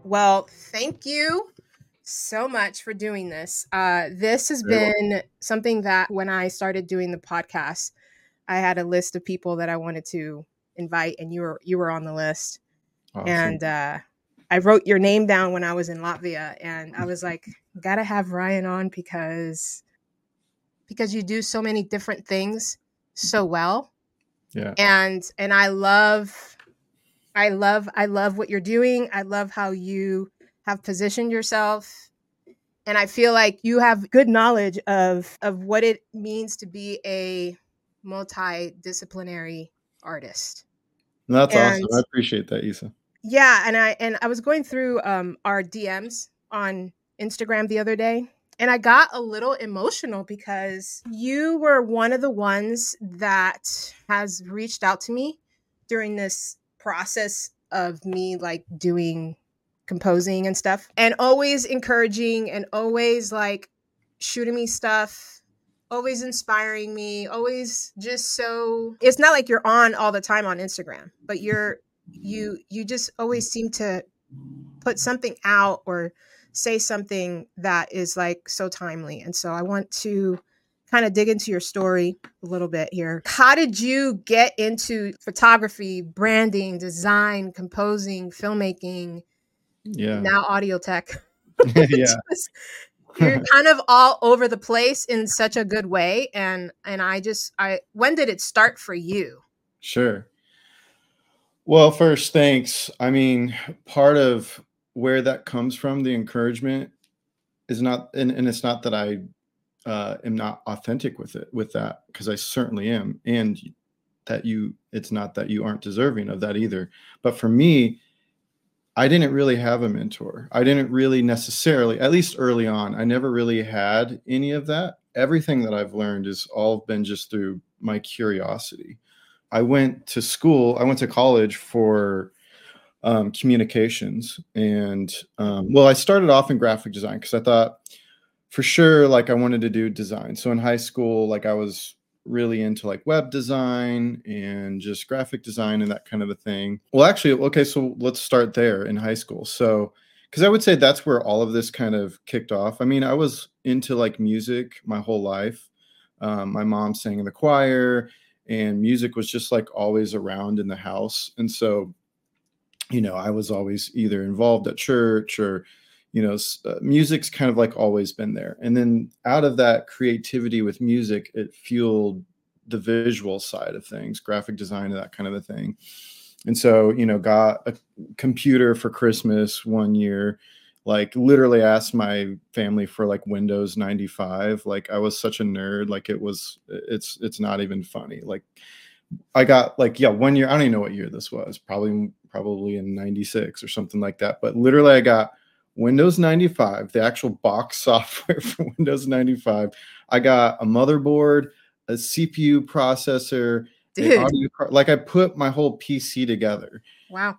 Well, thank you so much for doing this. This has Very well. been something that when I started doing the podcast, I had a list of people that I wanted to invite, and you were on the list. Awesome. And I wrote your name down when I was in Latvia, and I was like, gotta have Ryan on because you do so many different things so well, Yeah. and I love what you're doing. I love how you have positioned yourself, and I feel like you have good knowledge of what it means to be a multidisciplinary artist. That's awesome. And I appreciate that, Isa. yeah, and I was going through our DMs on Instagram the other day, and I got a little emotional because you were one of the ones that has reached out to me during this process of me like doing composing and stuff, and always encouraging and always like shooting me stuff, always inspiring me, always just so it's not like you're on all the time on Instagram, but you just always seem to put something out or say something that is like so timely. And so I want to kind of dig into your story a little bit here. How did you get into photography, branding, design, composing, filmmaking, Yeah. now audio tech? Yeah. Just- you're kind of all over the place in such a good way, and I when did it start for you? Sure. Well, first, thanks. I mean, part of where that comes from, the encouragement is not, and it's not that I am not authentic with that, because I certainly am. And it's not that you aren't deserving of that either. But for me, I didn't really have a mentor. I didn't really necessarily, at least early on, I never really had any of that. Everything that I've learned is all been just through my curiosity. I went to college for communications. And well, I started off in graphic design because I thought for sure, like I wanted to do design. So in high school, like I was really into like web design and just graphic design and that kind of a thing. Well, actually, okay, so let's start there in high school. So, because I would say that's where all of this kind of kicked off. I mean, I was into like music my whole life. My mom sang in the choir, and music was just like always around in the house. And so, I was always either involved at church or, music's kind of like always been there. And then out of that creativity with music, it fueled the visual side of things, graphic design and that kind of a thing. And so, got a computer for Christmas one year, like literally asked my family for like Windows 95. Like I was such a nerd. Like it's not even funny. Like I got like, yeah, one year, I don't even know what year this was, probably in 96 or something like that. But literally I got Windows 95, the actual box software for Windows 95. I got a motherboard, a CPU processor, an Dude, audio card. Like I put my whole PC together. wow.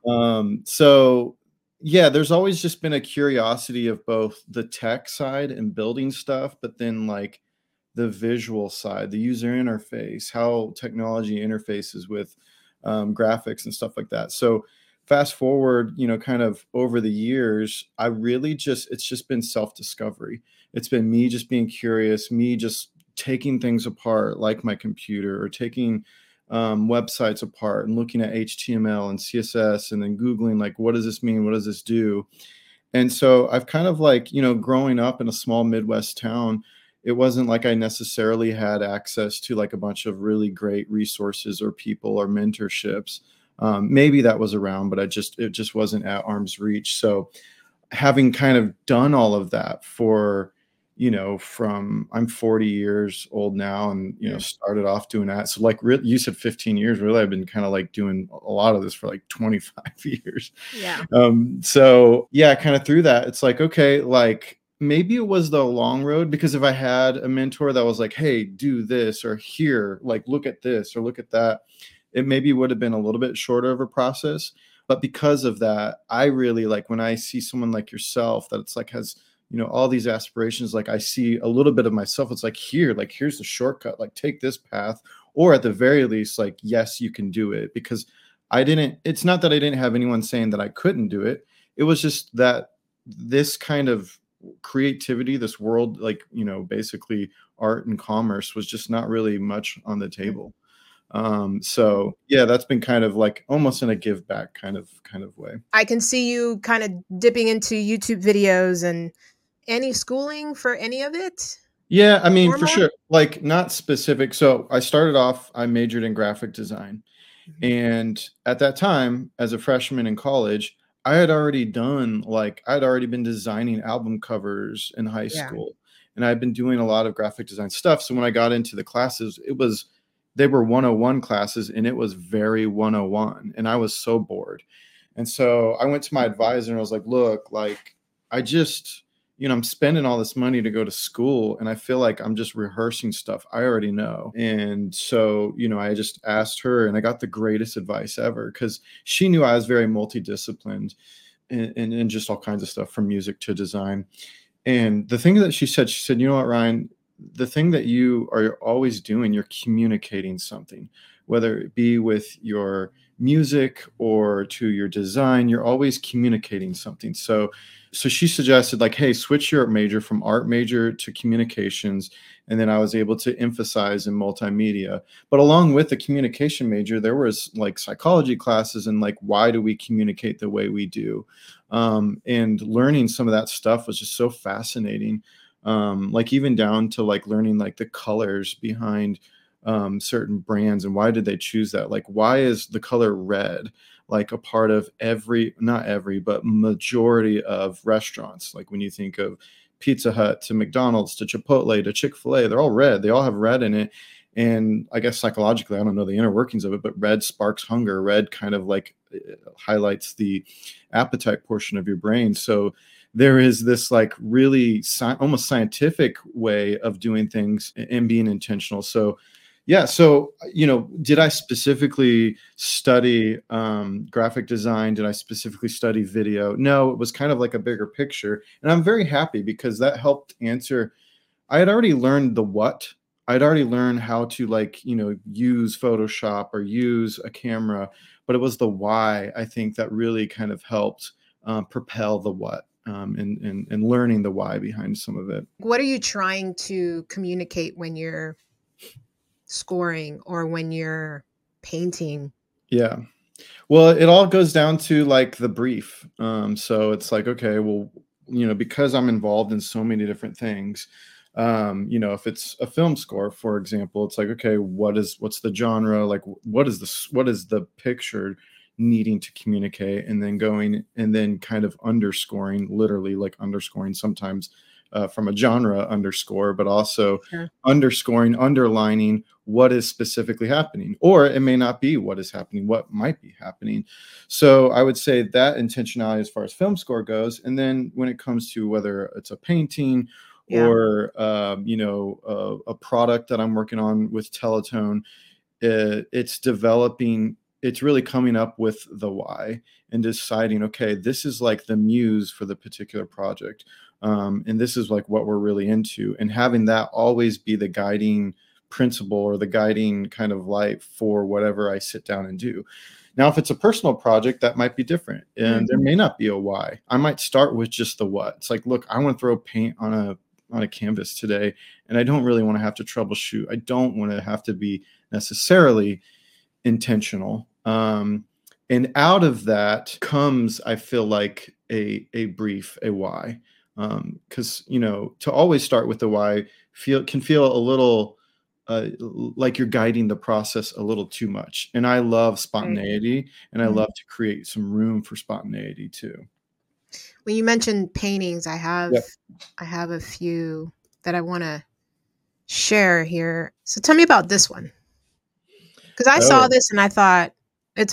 So yeah, there's always just been a curiosity of both the tech side and building stuff, but then like the visual side, the user interface, how technology interfaces with graphics and stuff like that. So fast forward, kind of over the years, it's just been self-discovery. It's been me just being curious, me just taking things apart, like my computer, or taking websites apart and looking at HTML and CSS and then Googling, like, what does this mean? What does this do? And so I've kind of like, growing up in a small Midwest town, it wasn't like I necessarily had access to like a bunch of really great resources or people or mentorships. Maybe that was around, but it just wasn't at arm's reach. So having kind of done all of that for, from I'm 40 years old now and, Mm. started off doing that. So like you said 15 years, really, I've been kind of like doing a lot of this for like 25 years. Yeah. So yeah, kind of through that, it's like, okay, like maybe it was the long road, because if I had a mentor that was like, hey, do this, or here, like look at this or look at that, it maybe would have been a little bit shorter of a process. But because of that, I really like when I see someone like yourself that it's like has, all these aspirations, like I see a little bit of myself. It's like here's the shortcut, like take this path, or at the very least, like, yes, you can do it. Because it's not that I didn't have anyone saying that I couldn't do it. it was just that this kind of creativity, this world, like, basically art and commerce was just not really much on the table. So yeah, that's been kind of like almost in a give back kind of way. I can see you kind of dipping into YouTube videos. And any schooling for any of it? Yeah, I mean, for Formal? sure. Like, not specific. So I started off, I majored in graphic design. Mhm. And at that time, as a freshman in college, I'd already been designing album covers in high Yeah. school. And I'd been doing a lot of graphic design stuff. So when I got into the classes, they were 101 classes, and it was very 101. And I was so bored. And so I went to my advisor and I was like, look, like, I just, I'm spending all this money to go to school, and I feel like I'm just rehearsing stuff I already know. And so, I just asked her, and I got the greatest advice ever, because she knew I was very multidisciplined and just all kinds of stuff, from music to design. And the thing that she said, you know what, Ryan, the thing that you are always doing, you're communicating something, whether it be with your music or to your design, you're always communicating something. So she suggested, like, hey, switch your major from art major to communications. And then I was able to emphasize in multimedia. But along with the communication major, there was like psychology classes, and like, why do we communicate the way we do? And learning some of that stuff was just so fascinating. Like, even down to like learning like the colors behind certain brands, and why did they choose that? Like, why is the color red like a part of not every, but majority of restaurants? Like, when you think of Pizza Hut to McDonald's to Chipotle to Chick-fil-A, they're all red. They all have red in it. And I guess psychologically, I don't know the inner workings of it, but red sparks hunger. Red kind of like highlights the appetite portion of your brain. So there is this like really almost scientific way of doing things and being intentional. So yeah. So, did I specifically study graphic design? Did I specifically study video? No, it was kind of like a bigger picture. And I'm very happy, because that helped answer. I had already learned the what. I'd already learned how to, like, use Photoshop or use a camera, but it was the why, I think, that really kind of helped propel the what, and learning the why behind some of it. What are you trying to communicate when you're scoring or when you're painting? Yeah. Well, it all goes down to like the brief. So it's like, okay, well, because I'm involved in so many different things, if it's a film score, for example, it's like, okay, what's the genre? Like, what is the picture needing to communicate? And then going and then kind of underscoring, literally like underscoring sometimes from a genre underscore, but also Sure. underscoring, underlining what is specifically happening. Or it may not be what is happening, what might be happening. So I would say that intentionality as far as film score goes. And then when it comes to whether it's a painting Yeah. or a product that I'm working on with Teletone, it's developing. It's really coming up with the why and deciding, okay, this is like the muse for the particular project. And this is like what we're really into, and having that always be the guiding principle or the guiding kind of light for whatever I sit down and do. Now, if it's a personal project, that might be different, and there may not be a why. I might start with just the what. It's like, look, I want to throw paint on a canvas today, and I don't really want to have to troubleshoot. I don't want to have to be necessarily intentional. And out of that comes, I feel like, a brief, a why. Because to always start with the why can feel a little like you're guiding the process a little too much. And I love spontaneity, and I love to create some room for spontaneity too. When you mentioned paintings, I have Yep. a few that I want to share here. So tell me about this one, because I saw this and I thought it's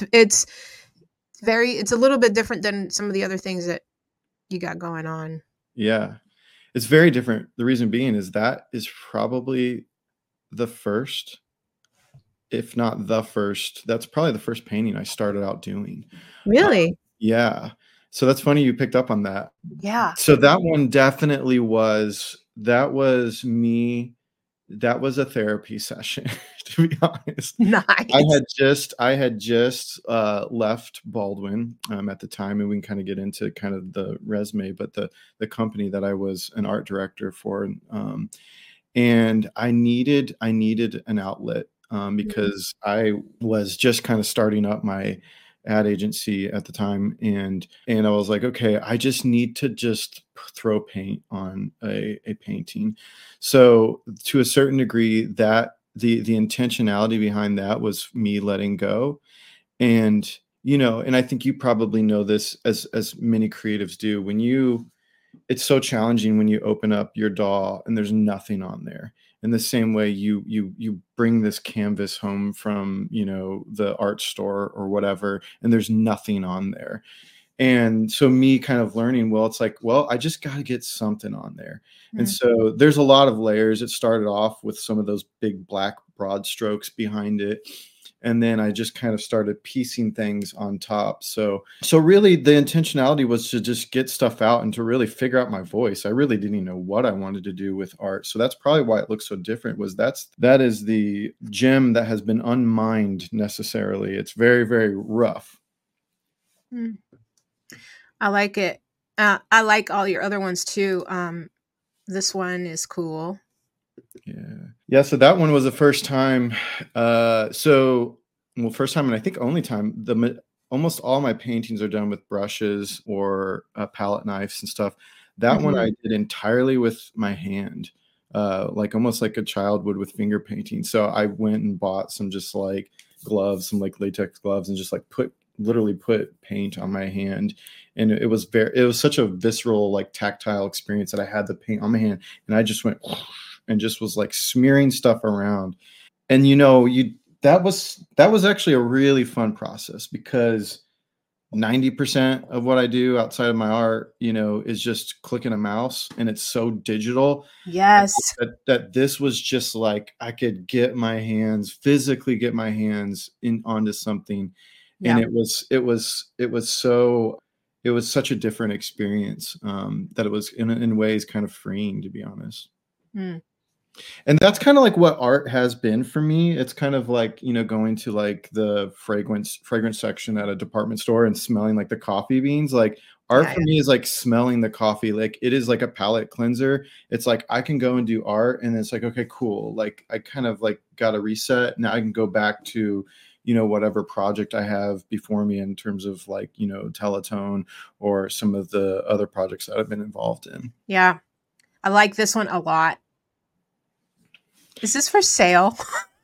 a little bit different than some of the other things that you got going on. Yeah, it's very different. The reason being is that is probably the first, if not the first, that's probably the first painting I started out doing. Really? Yeah. So that's funny you picked up on that. Yeah. So that one definitely was me that was a therapy session, to be honest. Nice. I had just left Baldwin at the time, and we can kind of get into kind of the resume, but the company that I was an art director for, and I needed an outlet because I was just kind of starting up my ad agency at the time, and I was like, okay, I just need to just throw paint on a painting. So to a certain degree, that the intentionality behind that was me letting go. And and I think you probably know this as many creatives do, when you it's so challenging when you open up your DAW and there's nothing on there. In the same way, you bring this canvas home from the art store or whatever, and there's nothing on there. And so me kind of learning, well, it's like, well, I just got to get something on there. And Mm. so there's a lot of layers. It started off with some of those big black broad strokes behind it. And then I just kind of started piecing things on top. So really the intentionality was to just get stuff out and to really figure out my voice. I really didn't even know what I wanted to do with art. So that's probably why it looks so different, was that is the gem that has been unmined necessarily. It's very, very rough. Mm. I like it. I like all your other ones too. This one is cool. Yeah. So that one was the first time. First time, and I think only time. Almost all my paintings are done with brushes or palette knives and stuff. That one I did entirely with my hand, like almost like a child would with finger painting. So I went and bought some just like gloves, some like latex gloves, and just like literally put paint on my hand. And it was such a visceral, like tactile experience that I had the paint on my hand, and I just went and just was like smearing stuff around. And that was actually a really fun process, because 90% of what I do outside of my art, is just clicking a mouse, and it's so digital. Yes. That this was just like I could physically get my hands onto something. Yeah. And it was such a different experience, that it was in ways kind of freeing, to be honest. Mm. And that's kind of like what art has been for me. It's kind of like, going to like the fragrance section at a department store and smelling like the coffee beans. Like art for me is like smelling the coffee. Like it is like a palate cleanser. It's like I can go and do art, and it's like, okay, cool. Like I kind of like got a reset. Now I can go back to, whatever project I have before me in terms of like, Teletone or some of the other projects that I've been involved in. Yeah. I like this one a lot. Is this for sale?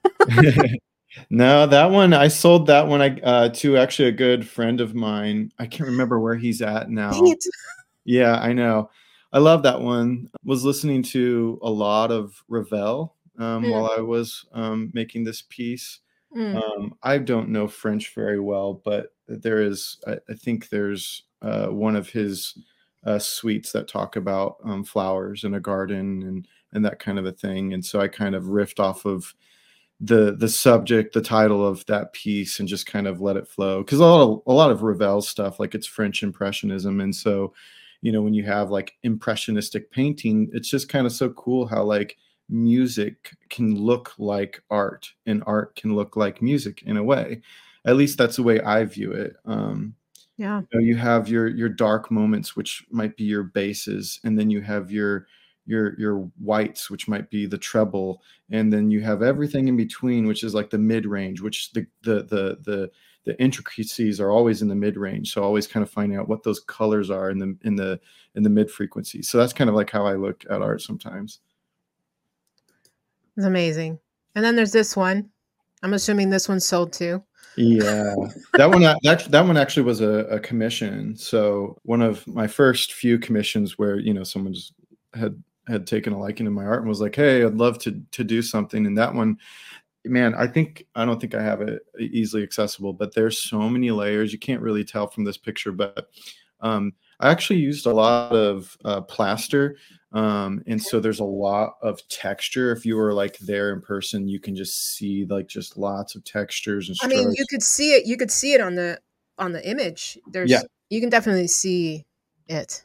No, that one I sold that one to actually a good friend of mine. I can't remember where he's at now. Dang it. Yeah, I know. I love that one. Was listening to a lot of Ravel while I was making this piece. I don't know French very well, but I think there's one of his suites that talk about flowers in a garden and that kind of a thing. And so I kind of riffed off of the subject, the title of that piece, and just kind of let it flow. Because a lot of Ravel's stuff, like it's French Impressionism, and so when you have like impressionistic painting, it's just kind of so cool how like music can look like art, and art can look like music in a way. At least that's the way I view it. Yeah. You have your dark moments, which might be your basses, and then you have your whites, which might be the treble, and then you have everything in between, which is like the mid range, which the intricacies are always in the mid range. So always kind of finding out what those colors are in the mid frequency. So that's kind of like how I look at art sometimes. It's amazing. And then there's this one. I'm assuming this one's sold too. Yeah, that one actually was a commission. So one of my first few commissions where someone just had taken a liking to my art and was like, "Hey, I'd love to do something." And that one, man, I don't think I have it easily accessible, but there's so many layers. You can't really tell from this picture, but I actually used a lot of plaster. And so there's a lot of texture. If you were like there in person, you can just see like just lots of textures and strokes. I mean, you could see it on the image. You can definitely see it.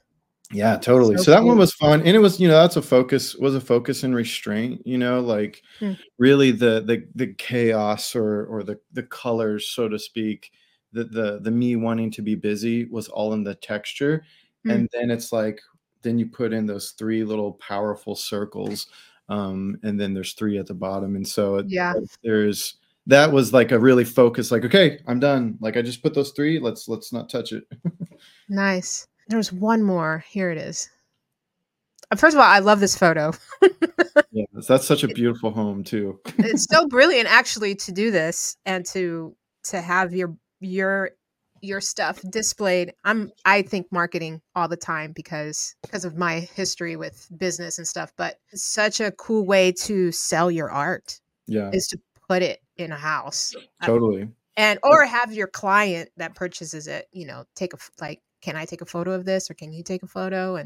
Yeah, totally. So So that one cool. was fun, and it was, that's a focus and restraint, like Mm, really the chaos or the colors, so to speak, the me wanting to be busy was all in the texture, mm, and then it's like then you put in those three little powerful circles, and then there's three at the bottom, and so yeah, there's that was like a really focused, like, okay, I'm done. Like I just put those three. Let's not touch it. nice. There's one more. Here it is. First of all, I love this photo. Yeah, that's such a beautiful home too. It's so brilliant actually to do this and to have your your stuff displayed. I think marketing all the time because of my history with business and stuff, but it's such a cool way to sell your art Yeah, is to put it in a house. totally. And or have your client that purchases it, take like, can I take a photo of this or can you take a photo?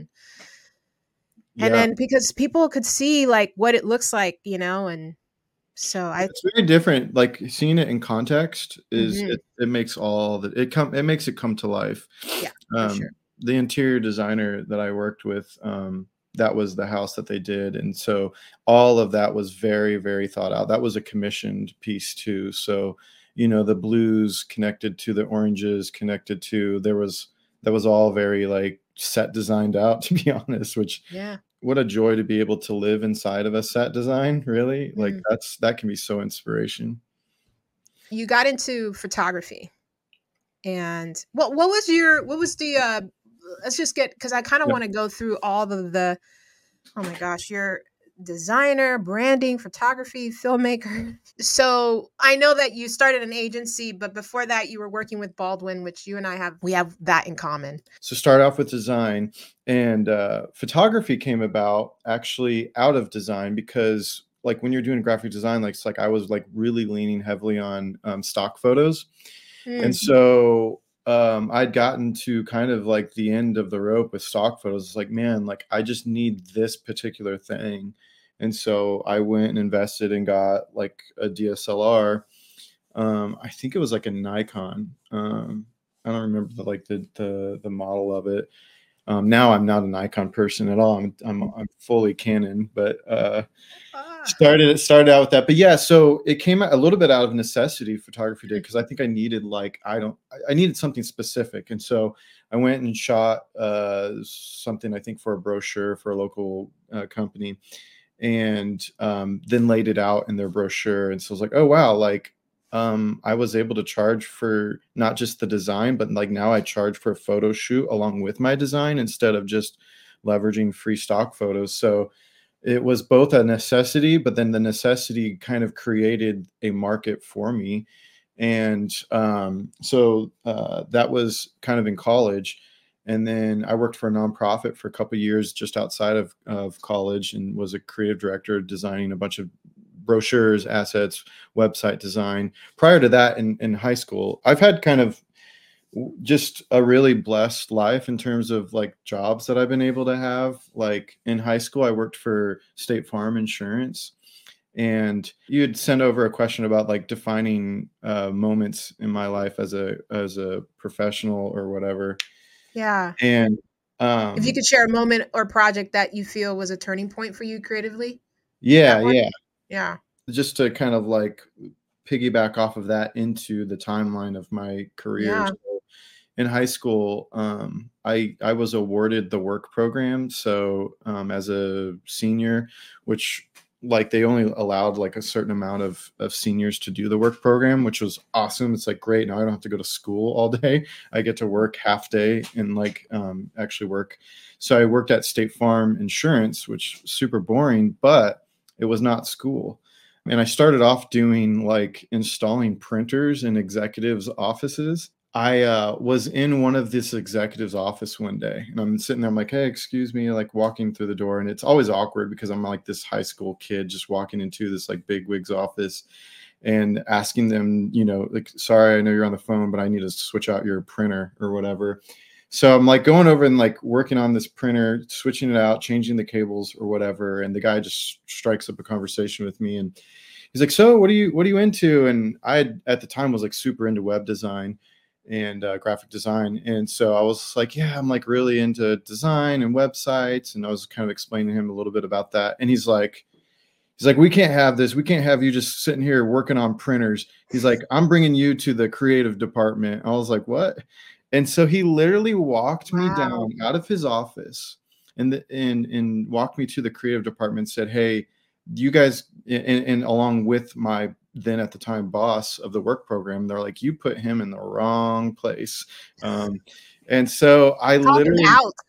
And Yeah, then because people could see like what it looks like, and so it's very different. Like seeing it in context is mhm, it makes all that it makes it come to life. yeah, for sure. Um, the interior designer that I worked with, that was the house that they did, and so all of that was very, very thought out. That was a commissioned piece too. So, the blues connected to the oranges, connected to that was all very like set designed out, to be honest, which Yeah. what a joy to be able to live inside of a set design, really. Like Mm. that can be so inspiration. You got into photography, and what was the let's just get because I kind of Yeah. want to go through all the oh my gosh, you're designer, branding, photography, filmmaker. So I know that you started an agency, but before that you were working with Baldwin, which you and we have that in common. So start off with design, and photography came about actually out of design because like when you're doing graphic design, like it's like I was like really leaning heavily on stock photos. And Mm, so I'd gotten to kind of like the end of the rope with stock photos. It's like, man, like I just need this particular thing. And so I went and invested and got like a DSLR. I think it was like a Nikon. I don't remember the model of it. Now I'm not a Nikon person at all. I'm fully Canon, but ah, started out with that. But yeah, so it came a little bit out of necessity. Photography did because I think I needed like I needed something specific, and so I went and shot something I think for a brochure for a local company, and then laid it out in their brochure. And so I was like, oh wow, like I was able to charge for not just the design, but like now I charge for a photo shoot along with my design instead of just leveraging free stock photos. So it was both a necessity, but then the necessity kind of created a market for me. And that was kind of in college. And then I worked for a nonprofit for a couple of years just outside of college and was a creative director designing a bunch of brochures, assets, website design. Prior to that, in high school, I've had kind of just a really blessed life in terms of like jobs that I've been able to have. Like in high school, I worked for State Farm Insurance, and you'd send over a question about like defining moments in my life as a professional or whatever. yeah. And If you um, could share a moment or project that you feel was a turning point for you creatively, yeah, that one? yeah, Yeah. just to kind of like piggyback off of that into the timeline of my career. Yeah. So in high school, I was awarded the work program. So as a senior, which like they only allowed like a certain amount of seniors to do the work program, which was awesome. It's like great. Now I don't have to go to school all day. I get to work half day and like actually work. So I worked at State Farm Insurance, which super boring, but it was not school. And I started off doing like installing printers in executives' offices. I was in one of this executive's office one day, and I'm sitting there. I'm like, "Hey, excuse me," like walking through the door, and it's always awkward because I'm like this high school kid just walking into this like bigwig's office and asking them, like, "Sorry, I know you're on the phone, but I need to switch out your printer or whatever." So I'm like going over and like working on this printer, switching it out, changing the cables or whatever, and the guy just strikes up a conversation with me, and he's like, "So, what are you into?" And I at the time was like super into web design. and graphic design. And so I was like, yeah, I'm like really into design and websites. And I was kind of explaining to him a little bit about that. And he's like, we can't have this. We can't have you just sitting here working on printers. He's like, I'm bringing you to the creative department. I was like, what? And so he literally walked me down out of his office and walked me to the creative department and said, hey, you guys, and along with my then at the time boss of the work program, they're like, you put him in the wrong place. And so I literally,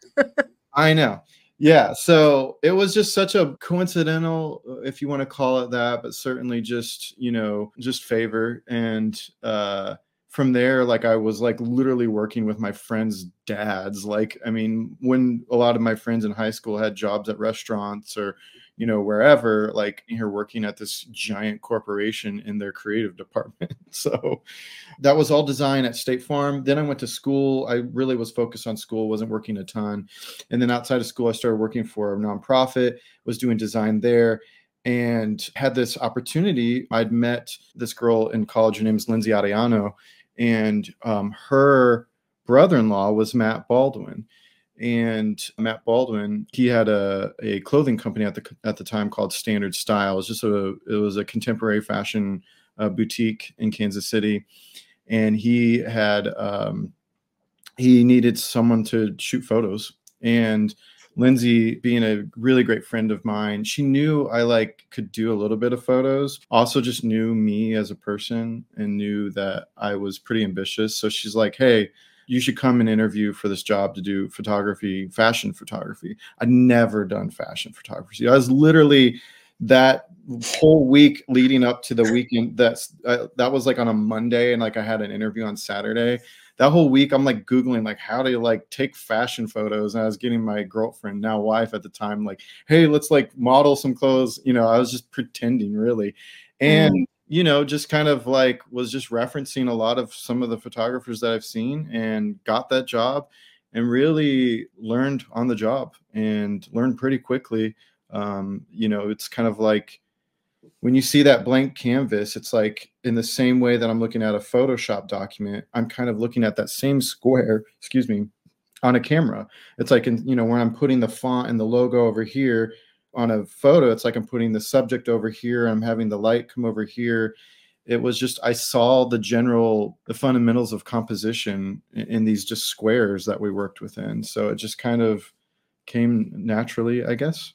I know. Yeah. So it was just such a coincidental, if you want to call it that, but certainly just, just favor. And, from there, like I was like literally working with my friends' dads. Like, I mean, when a lot of my friends in high school had jobs at restaurants or, wherever, like here working at this giant corporation in their creative department. So that was all design at State Farm. Then I went to school. I really was focused on school, wasn't working a ton. And then outside of school, I started working for a nonprofit, was doing design there, and had this opportunity. I'd met this girl in college. Her name is Lindsay Ariano, and her brother-in-law was Matt Baldwin. And Matt Baldwin, he had a clothing company at the time called Standard Style. It was a contemporary fashion boutique in Kansas City, and he had he needed someone to shoot photos. And Lindsay, being a really great friend of mine, she knew I could do a little bit of photos. Also, just knew me as a person and knew that I was pretty ambitious. So she's like, "Hey, you should come and interview for this job to do fashion photography." I'd never done fashion photography. I was literally that whole week leading up to the weekend. That was like on a Monday, and like I had an interview on Saturday. That whole week, I'm like Googling like how to take fashion photos. And I was getting my girlfriend, now wife at the time, like, hey, let's model some clothes. I was just pretending really. And, just kind of was just referencing a lot of some of the photographers that I've seen and got that job and really learned on the job and learned pretty quickly. It's kind of like, when you see that blank canvas, it's like in the same way that I'm looking at a Photoshop document, I'm kind of looking at that same square, on a camera. It's like, when I'm putting the font and the logo over here on a photo, it's like I'm putting the subject over here. I'm having the light come over here. It was just, I saw the fundamentals of composition in these just squares that we worked within. So it just kind of came naturally, I guess.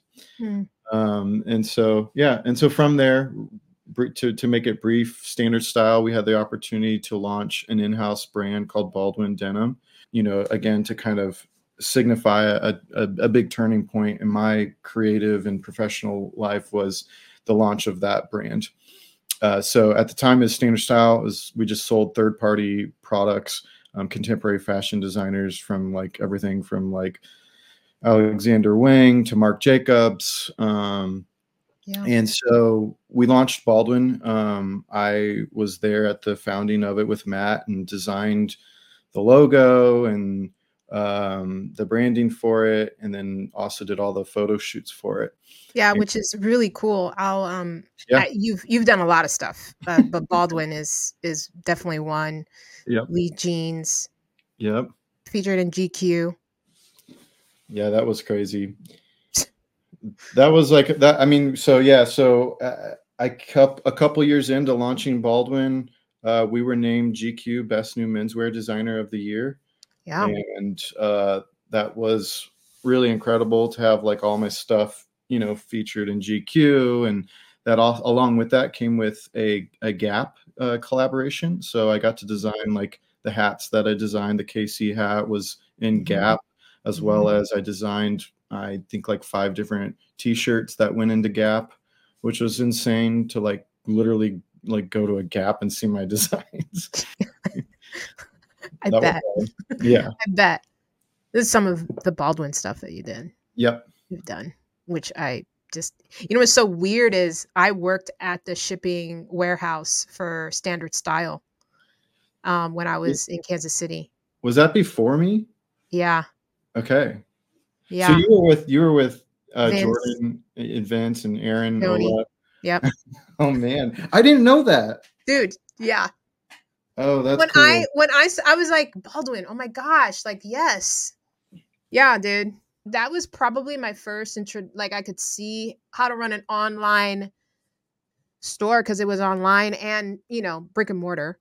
And so from there, to make it brief, Standard Style, we had the opportunity to launch an in-house brand called Baldwin Denim, again, to kind of signify a big turning point in my creative and professional life was the launch of that brand. So at the time as Standard Style, we just sold third-party products, contemporary fashion designers from everything from Alexander Wang to Marc Jacobs. And so we launched Baldwin. I was there at the founding of it with Matt and designed the logo and the branding for it, and then also did all the photo shoots for it. Yeah, which is really cool. You've done a lot of stuff, but Baldwin is definitely one. Yep. Lee Jeans. Yep. Featured in GQ. Yeah, that was crazy. That was like that. I mean, so yeah, a couple years into launching Baldwin, we were named GQ Best New Menswear Designer of the Year. Yeah, and that was really incredible to have all my stuff, featured in GQ, and that along with that came with a Gap collaboration. So I got to design the hats that I designed. The KC hat was in Gap, as well as I designed, I think 5 different t-shirts that went into Gap, which was insane to literally go to a Gap and see my designs. I bet. Yeah. I bet. This is some of the Baldwin stuff that you did. Yep. You've done, which I just, what's so weird is I worked at the shipping warehouse for Standard Style when I was in Kansas City. Was that before me? Yeah. Okay. Yeah. So you were with Jordan and Vince and Aaron. Yep. Oh man, I didn't know that, dude. Yeah. Oh, that's cool. I was like, Baldwin, oh my gosh, like, yes. Yeah, dude. That was probably my first intro. Like, I could see how to run an online store because it was online and, brick and mortar.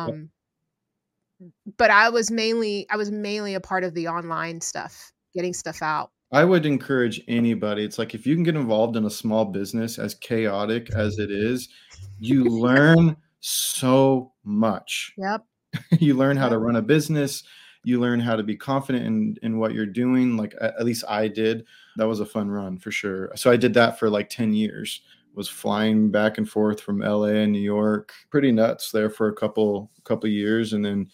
But I was mainly a part of the online stuff, getting stuff out. I would encourage anybody. It's like if you can get involved in a small business, as chaotic as it is, you learn so much. Yep. You learn how Yep. to run a business. You learn how to be confident in what you're doing. Like at least I did. That was a fun run for sure. So I did that for like 10 years. Was flying back and forth from LA and New York. Pretty nuts there for a couple years. And then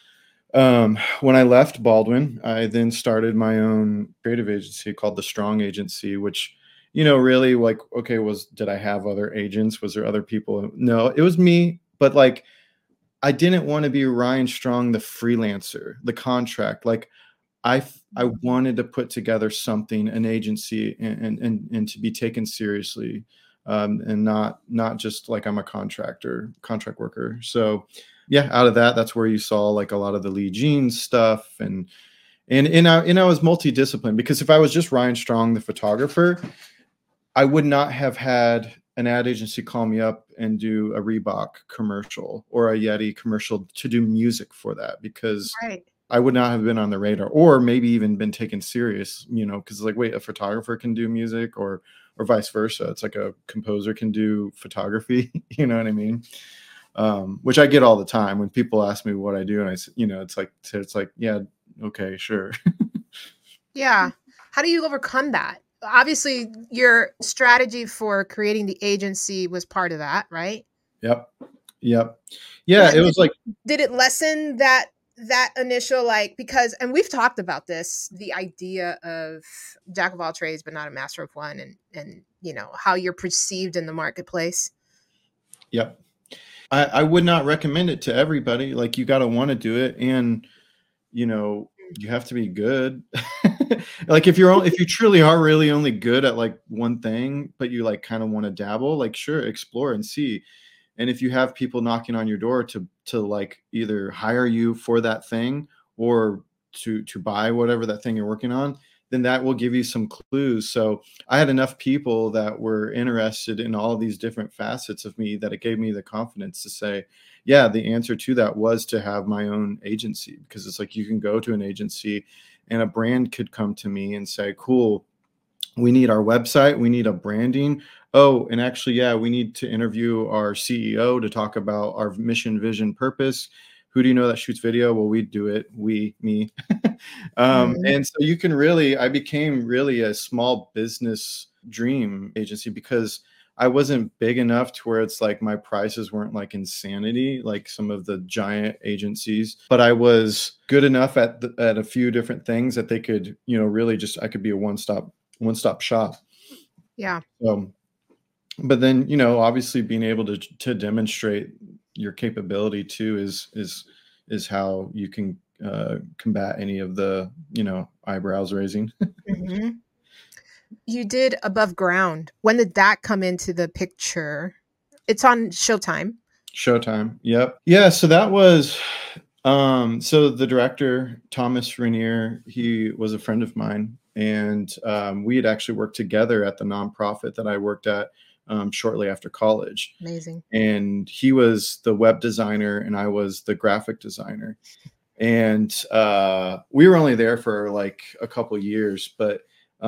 when I left Baldwin, I then started my own creative agency called The Strong Agency, which, really like, okay, did I have other agents? Was there other people? No, it was me. But like, I didn't want to be Ryan Strong, the freelancer, the contract. Like I wanted to put together something, an agency, and to be taken seriously, and not just like I'm a contract worker. So yeah, out of that's where you saw like a lot of the Lee Jeans stuff, and I was multidisciplined, because if I was just Ryan Strong, the photographer, I would not have had an ad agency call me up and do a Reebok commercial or a Yeti commercial to do music for that, because Right. I would not have been on the radar, or maybe even been taken serious, because like, wait, a photographer can do music, or vice versa. It's like a composer can do photography. You know what I mean? Which I get all the time when people ask me what I do, and I, it's like, yeah, okay, sure. Yeah. How do you overcome that? Obviously, your strategy for creating the agency was part of that, right? Yep. Yeah, it was like, Did it lessen that initial, like, because, and we've talked about this, the idea of jack of all trades but not a master of one, and how you're perceived in the marketplace. yep. I would not recommend it to everybody. Like, you got to want to do it, and you have to be good. Like if you truly are really only good at like one thing, but you like kind of want to dabble, like sure, explore and see. And if you have people knocking on your door to like either hire you for that thing, or to buy whatever that thing you're working on, then that will give you some clues. So I had enough people that were interested in all these different facets of me that it gave me the confidence to say, yeah, the answer to that was to have my own agency, because it's like you can go to an agency and a brand could come to me and say, cool, we need our website, we need a branding. Oh, and actually, yeah, we need to interview our CEO to talk about our mission, vision, purpose. Who do you know that shoots video? Well, we do it. Me. And so I became really a small business dream agency, because I wasn't big enough to where it's like my prices weren't like insanity, like some of the giant agencies, but I was good enough at a few different things that they could, really just, I could be a one-stop shop. Yeah. But then, obviously being able to demonstrate your capability too is how you can combat any of the, eyebrows raising. Mhm. You did Above Ground. When did that come into the picture? It's on Showtime. Showtime. Yep. Yeah. So that was, so the director, Thomas Rainier, he was a friend of mine, and we had actually worked together at the nonprofit that I worked at shortly after college. Amazing. And he was the web designer and I was the graphic designer. And we were only there for like a couple years, but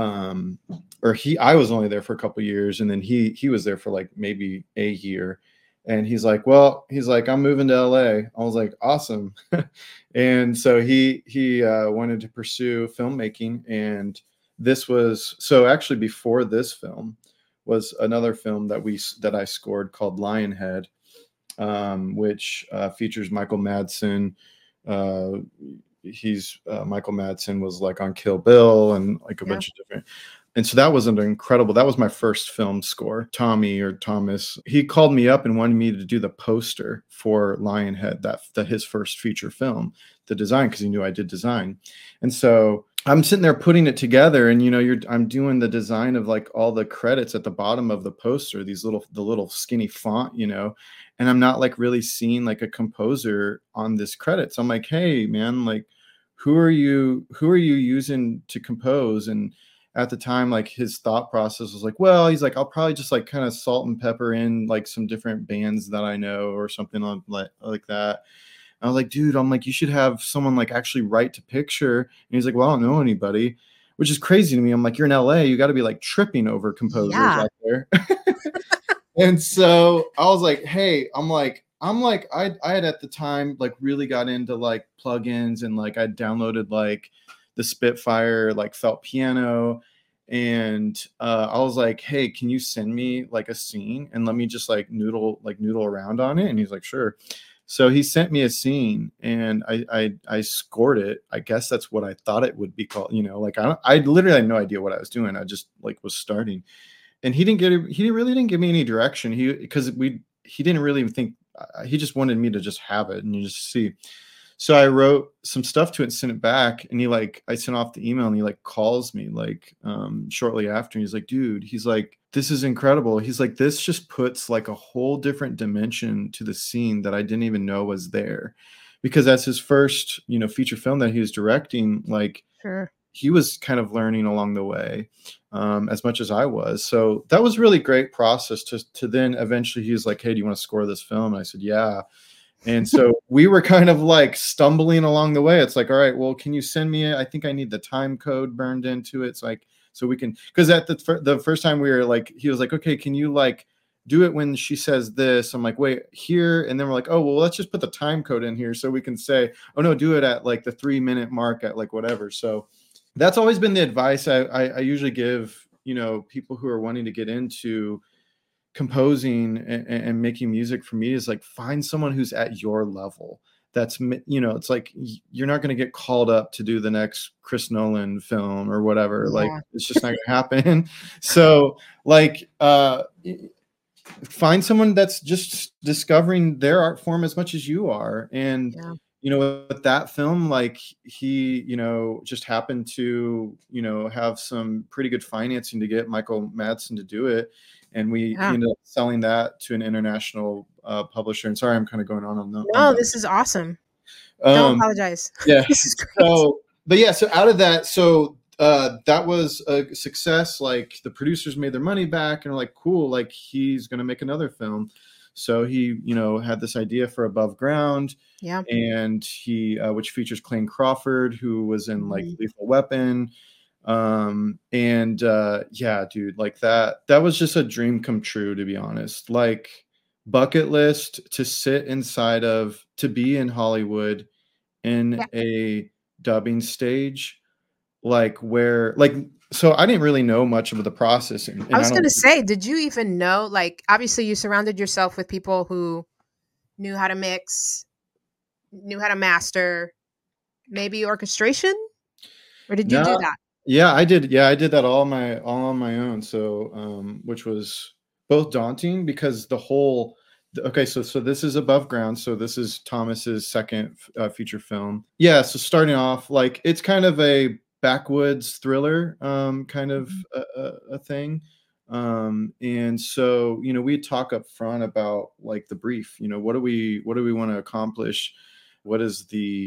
I was only there for a couple years, and then he was there for like maybe a year. And he's like, I'm moving to LA. I was like, awesome. And so he wanted to pursue filmmaking. And this was, so actually before this film was another film that I scored called Lionhead, which features Michael Madsen. Michael Madsen was like on Kill Bill and like a bunch of different. And so that was that was my first film score. Tommy, or Thomas, he called me up and wanted me to do the poster for Lionhead, that his first feature film, the design, because he knew I did design. And so I'm sitting there putting it together, and I'm doing the design of like all the credits at the bottom of the poster, the little skinny font, and and I'm not like really seeing like a composer on this credit. So I'm like, hey man, like who are you using to compose? And at the time, like his thought process was like, well, he's like, I'll probably just like kind of salt and pepper in like some different bands that I know or something like that. I was like, dude, I'm like, you should have someone like actually write to picture. And he's like, well, I don't know anybody, which is crazy to me. I'm like, you're in LA, you got to be like tripping over composers Yeah. out there. And so I was like, hey, I had at the time like really got into like plugins, and like I downloaded like the Spitfire like felt piano, and I was like, hey, can you send me like a scene and let me just like noodle around on it? And he's like, sure. So he sent me a scene, and I scored it. I guess that's what I thought it would be called. You know, like I literally had no idea what I was doing. I just like was starting, and he really didn't give me any direction. He didn't really think, he just wanted me to just have it and you just see. So I wrote some stuff to it and sent it back, and I sent off the email, and he like calls me like shortly after. And he's like, dude, he's like, this is incredible. He's like, this just puts like a whole different dimension to the scene that I didn't even know was there, because that's his first, feature film that he was directing. Like, Sure. he was kind of learning along the way, as much as I was. So that was really great process to then eventually he was like, hey, do you want to score this film? And I said, yeah. And so we were kind of like stumbling along the way. It's like, all right, well, can you send me I think I need the time code burned into it. It's like, so we can, because at the first time we were like, he was like, okay, can you like do it when she says this? I'm like, wait, here. And then we're like, oh, well, let's just put the time code in here so we can say, oh no, do it at like the 3-minute mark at like whatever. So that's always been the advice I usually give, people who are wanting to get into composing and making music. For me, is like, find someone who's at your level. That's, it's like, you're not going to get called up to do the next Chris Nolan film or whatever. Yeah. Like, it's just not going to happen. So like, find someone that's just discovering their art form as much as you are. And with that film, like he, just happened to, have some pretty good financing to get Michael Madsen to do it. And he ended up selling that to an international publisher. And sorry, I'm kind of going on that. No, this is awesome. Don't apologize. Yeah. This is great. So out of that, that was a success. Like, the producers made their money back and are like, cool, like he's going to make another film. So he, had this idea for Above Ground. Yeah. And he, which features Clayne Crawford, who was in like Lethal Weapon. Yeah, dude, like that was just a dream come true, to be honest. Like, bucket list to sit inside of, to be in Hollywood in a dubbing stage, like where, like, so I didn't really know much of the process. And I was going to say, did you even know, like, obviously you surrounded yourself with people who knew how to mix, knew how to master, maybe orchestration, or did you do that? Yeah, I did. Yeah, I did that all on my own. So, which was both daunting because so this is Above Ground. So this is Thomas's second feature film. Yeah. So starting off, like, it's kind of a backwoods thriller, kind of a thing. And so, we talk up front about like the brief, what do we want to accomplish? What is the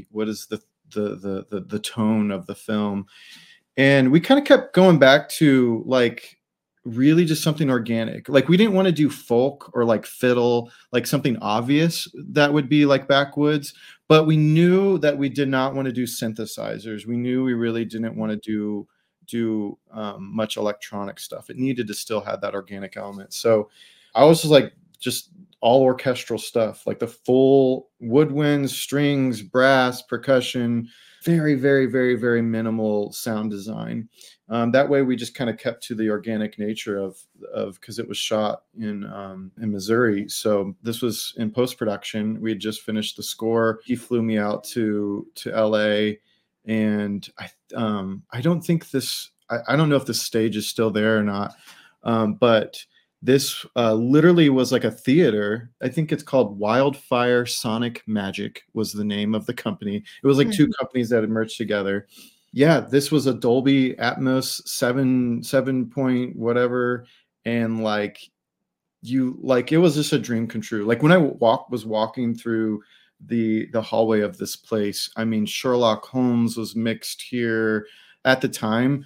tone of the film? And we kind of kept going back to like really just something organic. Like, we didn't want to do folk or like fiddle, like something obvious that would be like backwoods, but we knew that we did not want to do synthesizers. We knew we really didn't want to do much electronic stuff. It needed to still have that organic element. So I was just all orchestral stuff, like the full woodwinds, strings, brass, percussion, very, very, very, very minimal sound design. That way we just kind of kept to the organic nature of because it was shot in Missouri. So this was in post-production. We had just finished the score. He flew me out to LA, and I don't think I don't know if this stage is still there or not, but this literally was like a theater. I think it's called Wildfire Sonic Magic was the name of the company. It was like two companies that had merged together. Yeah, this was a Dolby Atmos 7 point whatever. And like, you like, it was just a dream come true. Like when I was walking through the hallway of this place, I mean, Sherlock Holmes was mixed here at the time.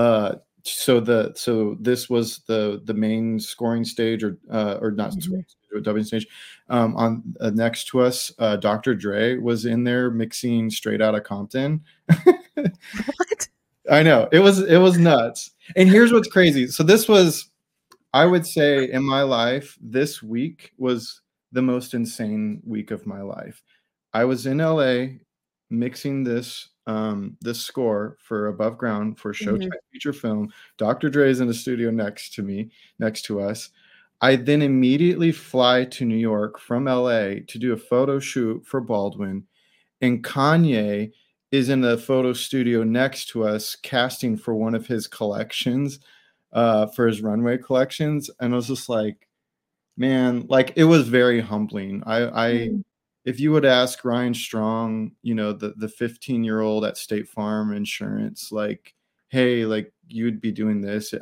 So this was the main scoring stage, or not Mhm. scoring stage, but dubbing stage. On next to us, Dr. Dre was in there mixing Straight Outta Compton. What? I know, it was nuts. And here's what's crazy. So this was, I would say, in my life, this week was the most insane week of my life. I was in LA mixing this score for Above Ground for Showtime Mhm. feature film. Dr. Dre is in the studio next to me, next to us. I then immediately fly to New York from LA to do a photo shoot for Baldwin, and Kanye is in the photo studio next to us casting for one of his collections, for his runway collections. And I was just like, man, like it was very humbling. I Mm. If you would ask Ryan Strong, the 15-year-old at State Farm Insurance, like, hey, like you would be doing this,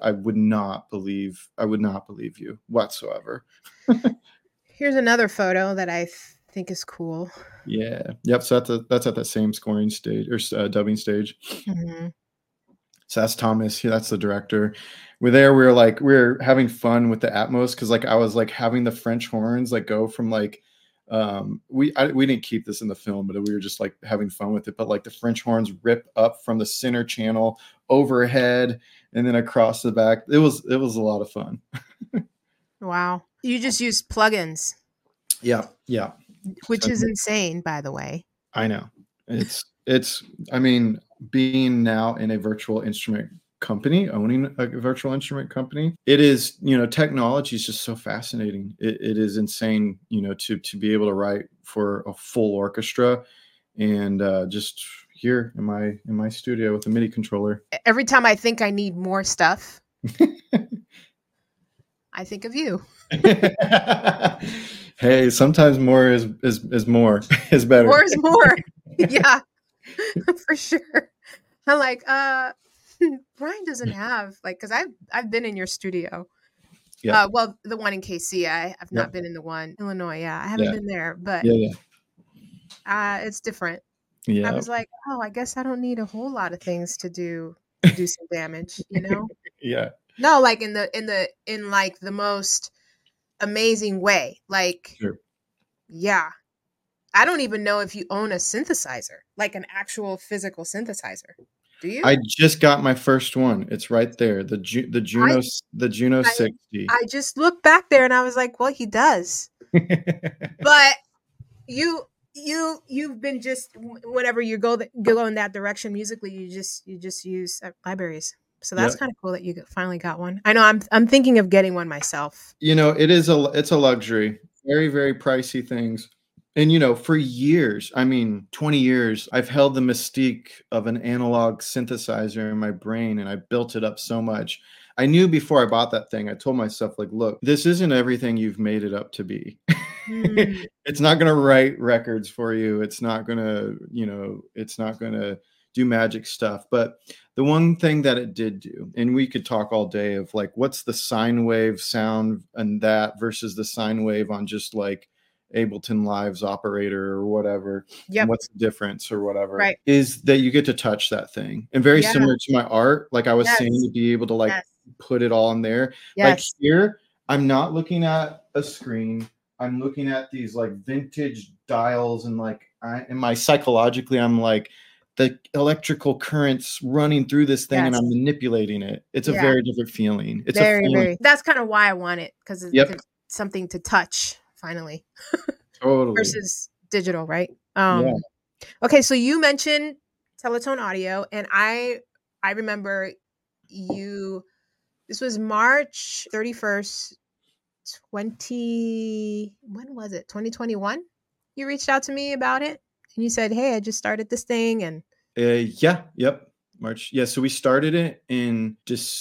I would not believe you whatsoever. Here's another photo that I think is cool. Yeah. Yep. So that's at that same scoring stage, or dubbing stage. Mhm. So that's Thomas. That's the director. We're there. We were having fun with the Atmos, because like I was like having the French horns like go from like, we didn't keep this in the film, but we were just like having fun with it. But like the French horns rip up from the center channel overhead and then across the back. It was a lot of fun. Wow. You just use plugins, Yeah. Yeah. which So is insane, by the way. I know. It's I mean, being now in a virtual instrument company, owning a virtual instrument company, it is, technology is just so fascinating. It is insane, to be able to write for a full orchestra, and just here in my studio with a MIDI controller. Every time I think I need more stuff, I think of you. Hey, sometimes more is more is better. More is more. Yeah, for sure. I'm like, Brian doesn't have like, because I've been in your studio. Yep. Well, the one in KC. I've not Yep. been in the one Illinois. Yeah, I haven't Yeah. been there, but Yeah. Yeah. it's different. I Yeah. was like, oh, I guess I don't need a whole lot of things to do some damage, you know? Yeah. No, like in like the most amazing way. Like, Sure. yeah. I don't even know if you own a synthesizer, like an actual physical synthesizer. Do you? I just got my first one. It's right there. The I Juno I 60. I just looked back there and I was like, well, he does. But you you've been just whenever you go in that direction musically, you just use libraries. So that's Yep. kind of cool that you finally got one. I know I'm thinking of getting one myself. It's a luxury. Very, very pricey things. And for years, I mean 20 years, I've held the mystique of an analog synthesizer in my brain, and I built it up so much. I knew before I bought that thing, I told myself, like, look, this isn't everything you've made it up to be. Mm, It's not going to write records for you. It's not going to do magic stuff. But the one thing that it did do, and we could talk all day of like, what's the sine wave sound and that versus the sine wave on just like Ableton Live's operator or whatever, and yep. what's the difference or whatever, Right. is that you get to touch that thing. And very Yeah. similar to my art, like I was saying, Yes. to be able to like Yes. put it all in there. Like Yes. here, I'm not looking at a screen. I'm looking at these like vintage dials, and like psychologically, I'm like, the electrical currents running through this thing, and Yes. I'm manipulating it. It's a Yeah. very different feeling. It's a Very, feeling. very. That's kind of why I want it because Yep. it's something to touch finally Totally. versus digital, right? Yeah. Okay, so you mentioned Teletone Audio, and I remember you. This was March 31st, when was it? 2021. You reached out to me about it, and you said, "Hey, I just started this thing," and Yeah. Yep. March. Yeah. So we started it in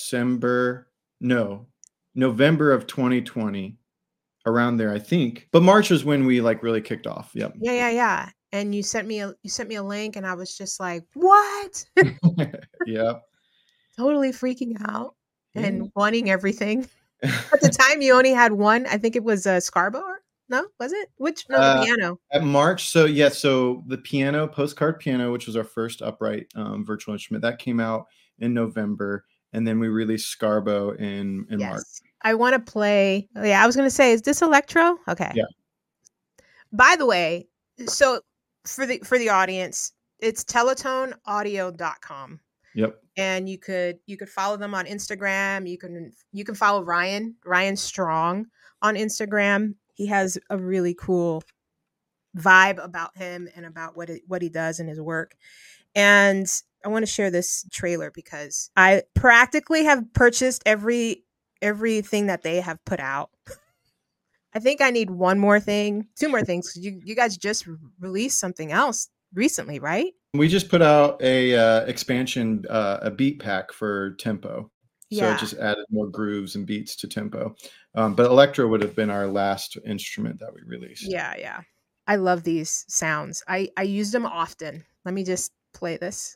November of 2020, around there, I think. But March was when we like really kicked off. Yep. yeah. And you sent me a link, and I was just like, "What?" Yep. Totally freaking out Yeah. and wanting everything. At the time, you only had one. I think it was a Scarborough. No, was it? Which? No, the piano. At March. So yeah, so the piano, Postcard Piano, which was our first upright virtual instrument, that came out in November, and then we released Scarbo in March. Yes. I want to play. Oh, yeah, I was going to say, is this electro? Okay. Yeah. By the way, so for the audience, it's teletoneaudio.com. Yep. And you could follow them on Instagram. You can follow Ryan Strong on Instagram. He has a really cool vibe about him and about what he does in his work. And I want to share this trailer because I practically have purchased everything that they have put out. I think I need two more things. You guys just released something else recently, right? We just put out a expansion, a beat pack for Tempo. So it just added more grooves and beats to Tempo. But Electro would have been our last instrument that we released. Yeah. I love these sounds. I use them often. Let me just play this.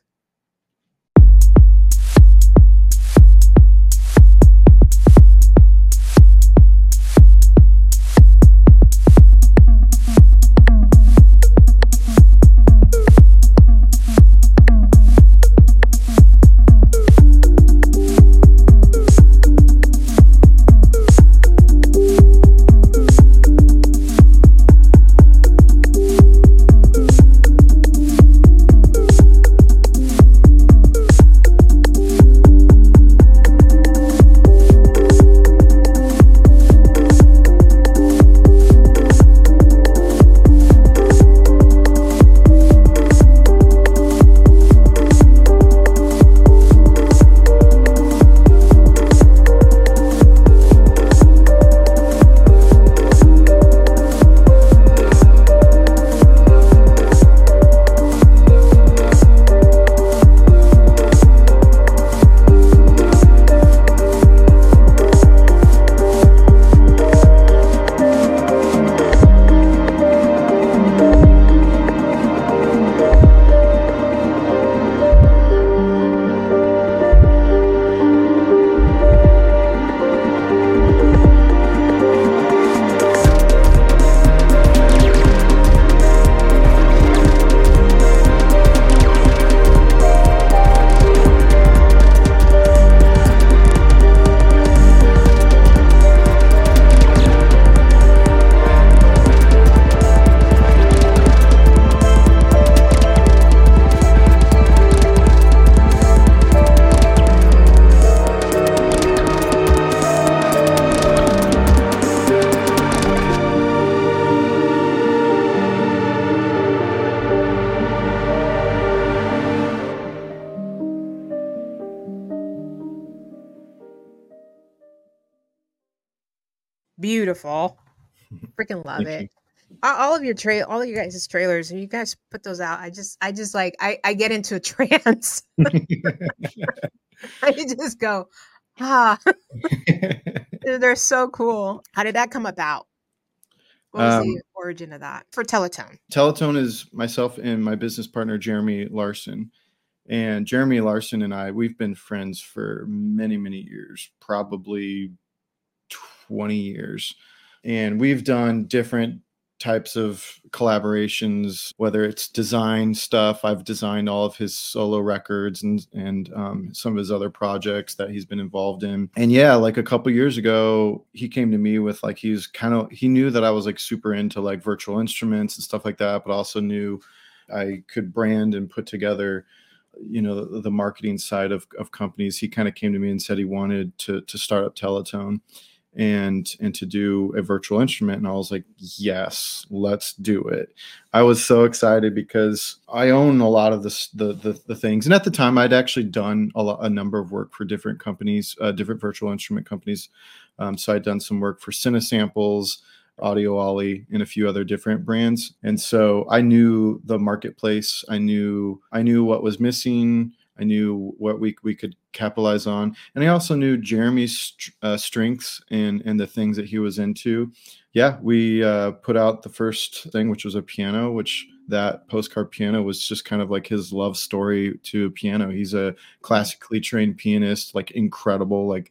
Beautiful. Freaking love it. All of your guys' trailers, you guys put those out. I just like I get into a trance. I just go, they're so cool. How did that come about? What was the origin of that for Teletone? Teletone is myself and my business partner, Jeremy Larson. And Jeremy Larson and I, we've been friends for many, many years, probably 20 years. And we've done different types of collaborations, whether it's design stuff. I've designed all of his solo records and some of his other projects that he's been involved in. And yeah, like a couple years ago, he came to me with like, he knew that I was like super into like virtual instruments and stuff like that, but also knew I could brand and put together, you know, the marketing side of companies. He kind of came to me and said he wanted to start up Teletone and to do a virtual instrument. And I was like, yes, let's do it. I was so excited because I own a lot of the things. And at the time I'd actually done a number of work for different companies, different virtual instrument companies. So I'd done some work for Cinesamples, Audio Ollie, and a few other different brands. And so I knew the marketplace. I knew what was missing. I knew what we could capitalize on. And I also knew Jeremy's strengths and the things that he was into. Yeah, we put out the first thing, which was a piano, which that Postcard Piano was just kind of like his love story to piano. He's a classically trained pianist, like incredible, like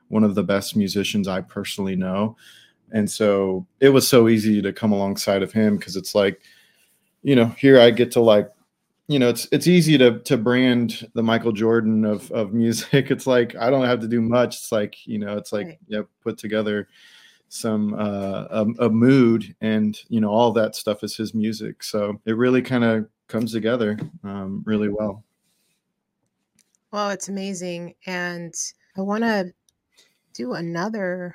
one of the best musicians I personally know. And so it was so easy to come alongside of him, because it's like, here I get to like, it's easy to brand the Michael Jordan of music. It's like, I don't have to do much. It's like, it's like, Right. yeah, put together some a mood, and all that stuff is his music. So it really kind of comes together really well. Well, it's amazing. And I want to do another.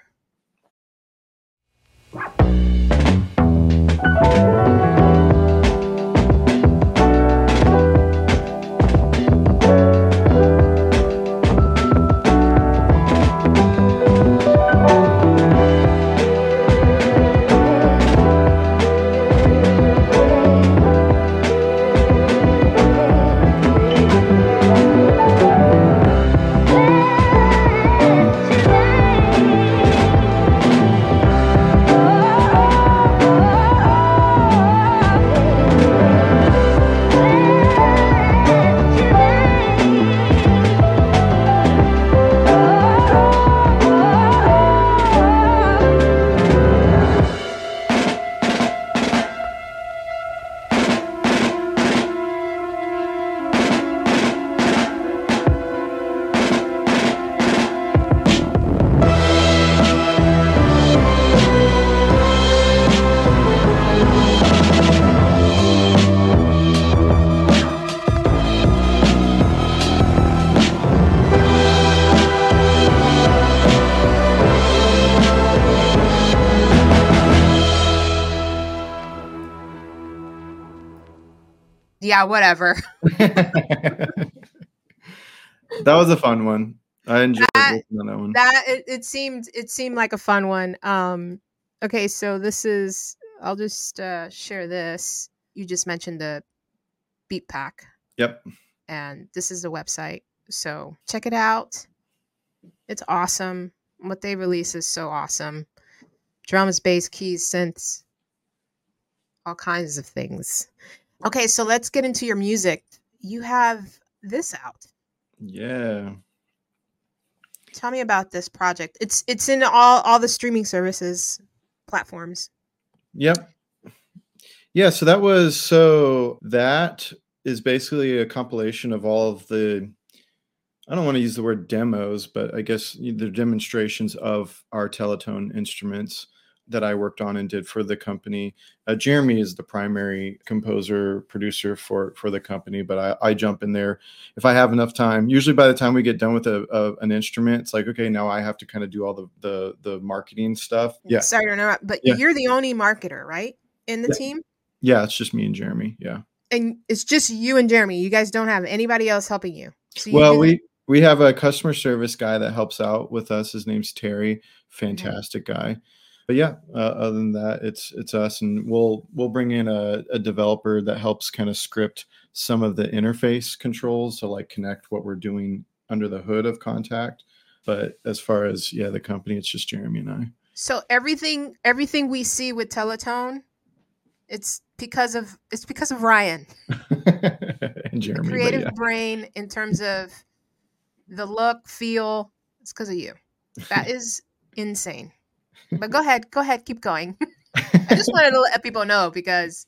Yeah, whatever. That was a fun one. I enjoyed working on that one. It seemed like a fun one. Okay, so this is, I'll just share this. You just mentioned the Beat Pack. Yep. And this is the website. So check it out. It's awesome. What they release is so awesome. Drums, bass, keys, synths, all kinds of things. Okay, so let's get into your music. You have this out. Yeah. Tell me about this project. It's in all the streaming services platforms. Yep. Yeah, so that is basically a compilation of all of the, I don't want to use the word demos, but I guess the demonstrations of our Teletone instruments that I worked on and did for the company. Jeremy is the primary composer, producer for the company, but I jump in there if I have enough time. Usually by the time we get done with an instrument, it's like, okay, now I have to kind of do all the marketing stuff. Yeah. Sorry to interrupt, but Yeah. You're the only marketer, right? In the team? Yeah, it's just me and Jeremy. Yeah. And it's just you and Jeremy. You guys don't have anybody else helping you. So we have a customer service guy that helps out with us. His name's Terry. Fantastic guy. But yeah, other than that, it's us, and we'll bring in a developer that helps kind of script some of the interface controls to like connect what we're doing under the hood of Kontakt. But as far as the company, it's just Jeremy and I. So everything we see with Teletone, it's because of Ryan and Jeremy, the creative brain in terms of the look, feel. It's because of you. That is insane. But go ahead, keep going. I just wanted to let people know because,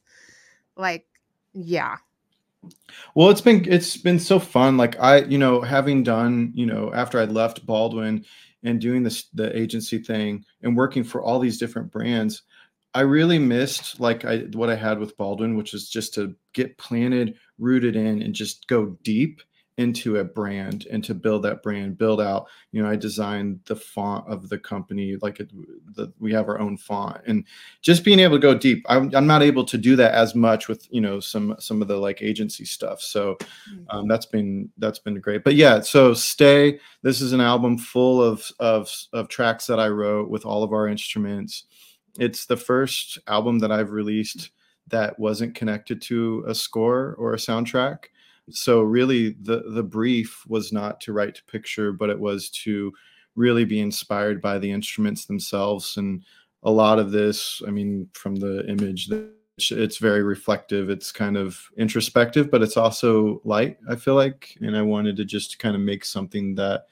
yeah. Well, it's been so fun. Like having done, after I left Baldwin and doing the agency thing and working for all these different brands, I really missed what I had with Baldwin, which is just to get planted, rooted in, and just go deep into a brand and to build that brand, build out. I designed the font of the company, we have our own font, and just being able to go deep. I'm not able to do that as much with some of the agency stuff. So that's been great. But yeah, so Stay. This is an album full of tracks that I wrote with all of our instruments. It's the first album that I've released that wasn't connected to a score or a soundtrack. So really the brief was not to write to picture, but it was to really be inspired by the instruments themselves. And a lot of this, from the image, it's very reflective. It's kind of introspective, but it's also light, I feel like. And I wanted to just kind of make something that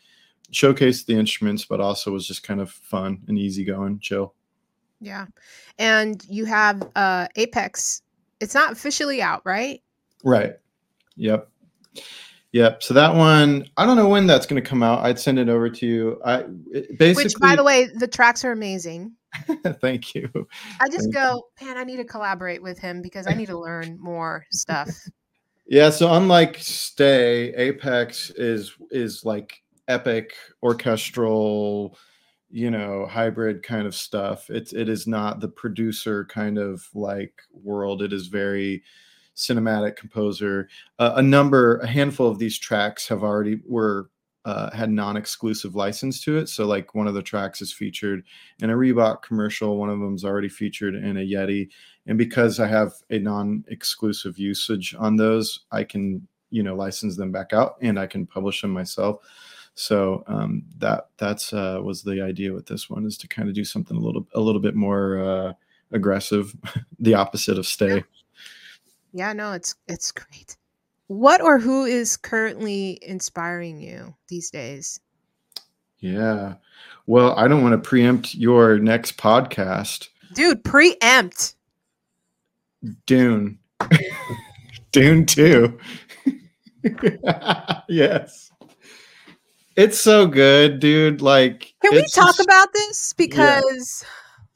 showcased the instruments, but also was just kind of fun and easygoing, chill. Yeah. And you have Apex. It's not officially out, right? Right. Yep. Yep. So that one, I don't know when that's going to come out. I'd send it over to you. Which, by Basically, the way, the tracks are amazing. thank you. I just Thank go, man, I need to collaborate with him because I need to learn more stuff. Yeah, so unlike Stay, Apex is like epic orchestral, hybrid kind of stuff. It is not the producer kind of like world. It is very cinematic composer. A handful of these tracks have already were had non-exclusive license to it. So like one of the tracks is featured in a Reebok commercial. One of them is already featured in a Yeti. And because I have a non-exclusive usage on those, I can license them back out and I can publish them myself. So that's was the idea with this one, is to kind of do something a little bit more aggressive, the opposite of Stay. Yeah, no, it's great. What or who is currently inspiring you these days? Yeah. Well, I don't want to preempt your next podcast. Dude, preempt. Dune. Dune 2. Yes. It's so good, dude. Like, Can we it's talk just, about this? yeah. Because